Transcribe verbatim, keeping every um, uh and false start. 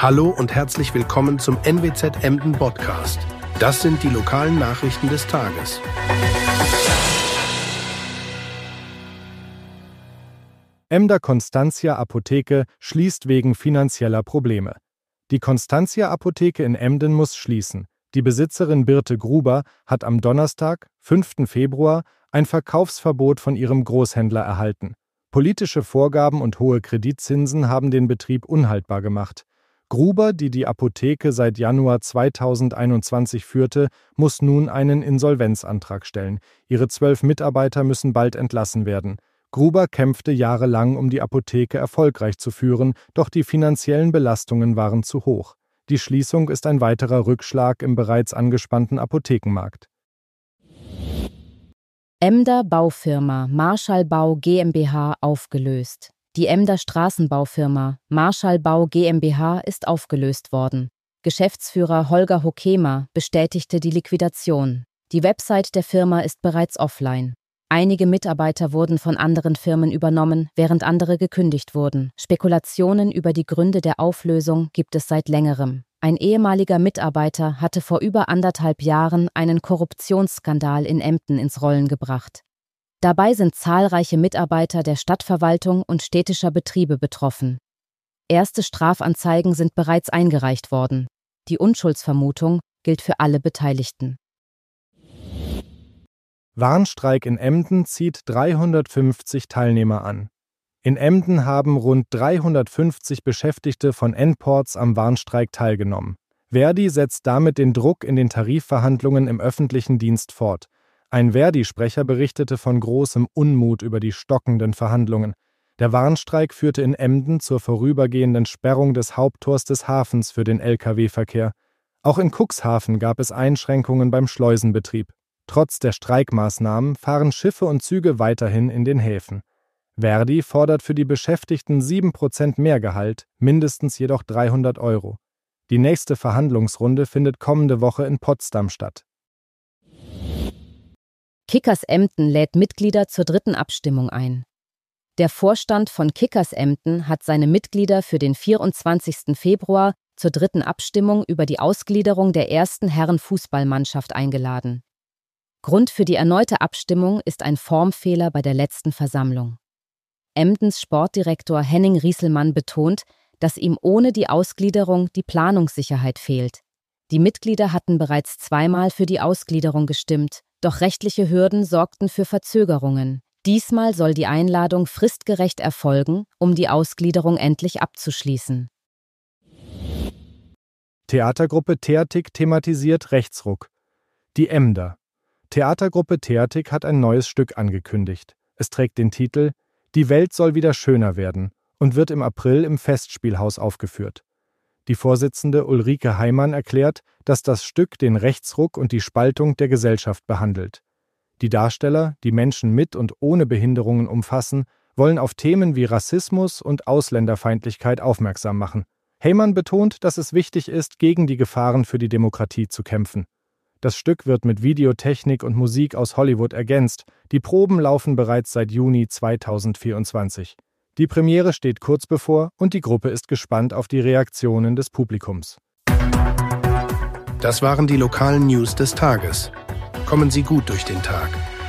Hallo und herzlich willkommen zum N W Z Emden Podcast. Das sind die lokalen Nachrichten des Tages. Emder Constantia Apotheke schließt wegen finanzieller Probleme. Die Constantia Apotheke in Emden muss schließen. Die Besitzerin Birte Gruber hat am Donnerstag, fünften Februar, ein Verkaufsverbot von ihrem Großhändler erhalten. Politische Vorgaben und hohe Kreditzinsen haben den Betrieb unhaltbar gemacht. Gruber, die die Apotheke seit Januar zweitausendeinundzwanzig führte, muss nun einen Insolvenzantrag stellen. Ihre zwölf Mitarbeiter müssen bald entlassen werden. Gruber kämpfte jahrelang, um die Apotheke erfolgreich zu führen, doch die finanziellen Belastungen waren zu hoch. Die Schließung ist ein weiterer Rückschlag im bereits angespannten Apothekenmarkt. Emder Baufirma Marschall Bau GmbH aufgelöst. Die Emder Straßenbaufirma Marschall Bau GmbH ist aufgelöst worden. Geschäftsführer Holger Hokema bestätigte die Liquidation. Die Website der Firma ist bereits offline. Einige Mitarbeiter wurden von anderen Firmen übernommen, während andere gekündigt wurden. Spekulationen über die Gründe der Auflösung gibt es seit längerem. Ein ehemaliger Mitarbeiter hatte vor über anderthalb Jahren einen Korruptionsskandal in Emden ins Rollen gebracht. Dabei sind zahlreiche Mitarbeiter der Stadtverwaltung und städtischer Betriebe betroffen. Erste Strafanzeigen sind bereits eingereicht worden. Die Unschuldsvermutung gilt für alle Beteiligten. Warnstreik in Emden zieht dreihundertfünfzig Teilnehmer an. In Emden haben rund dreihundertfünfzig Beschäftigte von N-Ports am Warnstreik teilgenommen. Verdi setzt damit den Druck in den Tarifverhandlungen im öffentlichen Dienst fort. Ein Verdi-Sprecher berichtete von großem Unmut über die stockenden Verhandlungen. Der Warnstreik führte in Emden zur vorübergehenden Sperrung des Haupttors des Hafens für den L K W-Verkehr. Auch in Cuxhaven gab es Einschränkungen beim Schleusenbetrieb. Trotz der Streikmaßnahmen fahren Schiffe und Züge weiterhin in den Häfen. Verdi fordert für die Beschäftigten sieben Prozent mehr Gehalt, mindestens jedoch dreihundert Euro. Die nächste Verhandlungsrunde findet kommende Woche in Potsdam statt. Kickers Emden lädt Mitglieder zur dritten Abstimmung ein. Der Vorstand von Kickers Emden hat seine Mitglieder für den vierundzwanzigsten Februar zur dritten Abstimmung über die Ausgliederung der ersten Herrenfußballmannschaft eingeladen. Grund für die erneute Abstimmung ist ein Formfehler bei der letzten Versammlung. Emdens Sportdirektor Henning Rieselmann betont, dass ihm ohne die Ausgliederung die Planungssicherheit fehlt. Die Mitglieder hatten bereits zweimal für die Ausgliederung gestimmt, doch rechtliche Hürden sorgten für Verzögerungen. Diesmal soll die Einladung fristgerecht erfolgen, um die Ausgliederung endlich abzuschließen. Theatergruppe Theatik thematisiert Rechtsruck. Die Emder. Theatergruppe Theatik hat ein neues Stück angekündigt. Es trägt den Titel »Die Welt soll wieder schöner werden« und wird im April im Festspielhaus aufgeführt. Die Vorsitzende Ulrike Heimann erklärt, dass das Stück den Rechtsruck und die Spaltung der Gesellschaft behandelt. Die Darsteller, die Menschen mit und ohne Behinderungen umfassen, wollen auf Themen wie Rassismus und Ausländerfeindlichkeit aufmerksam machen. Heimann betont, dass es wichtig ist, gegen die Gefahren für die Demokratie zu kämpfen. Das Stück wird mit Videotechnik und Musik aus Hollywood ergänzt. Die Proben laufen bereits seit Juni zweitausendvierundzwanzig. Die Premiere steht kurz bevor und die Gruppe ist gespannt auf die Reaktionen des Publikums. Das waren die lokalen News des Tages. Kommen Sie gut durch den Tag.